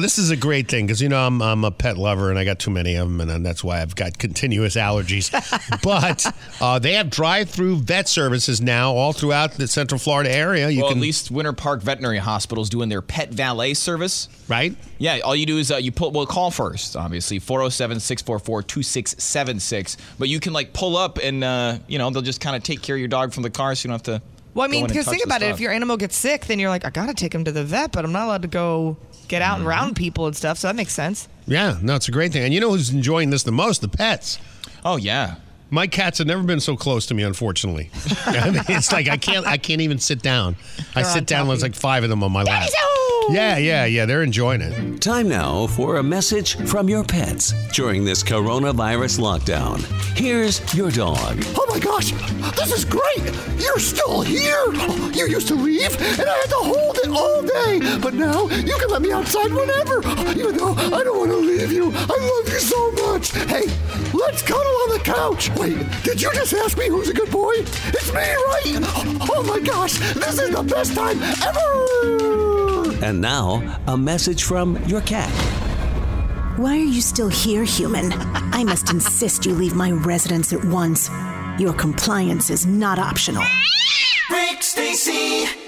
this is a great thing because, I'm a pet lover and I got too many of them, and that's why I've got continuous allergies. But they have drive-through vet services now all throughout the Central Florida area. At least Winter Park Veterinary Hospital is doing their pet valet service. Right? Yeah, all you do is call first, obviously, 407-644-2676. But you can, pull up and, they'll just kind of take care of your dog from the car so you don't have to. Well, I mean, because think about it. If your animal gets sick, then you're like, I got to take him to the vet, but I'm not allowed to go get out and around people and stuff. So that makes sense. Yeah, no, it's a great thing. And you know who's enjoying this the most? The pets. Oh, yeah. My cats have never been so close to me, unfortunately. I mean, it's like I can't even sit down. I sit down, there's like 5 of them on my lap. Yeah, they're enjoying it. Time now for a message from your pets during this coronavirus lockdown. Here's your dog. Oh my gosh, this is great! You're still here! You used to leave, and I had to hold it all day, but now you can let me outside whenever, even though I don't want to leave you. I love you so much. Hey, let's cuddle on the couch. Wait, did you just ask me who's a good boy? It's me, right? Oh my gosh, this is the best time ever! And now, a message from your cat. Why are you still here, human? I must insist you leave my residence at once. Your compliance is not optional. Rick Stacy.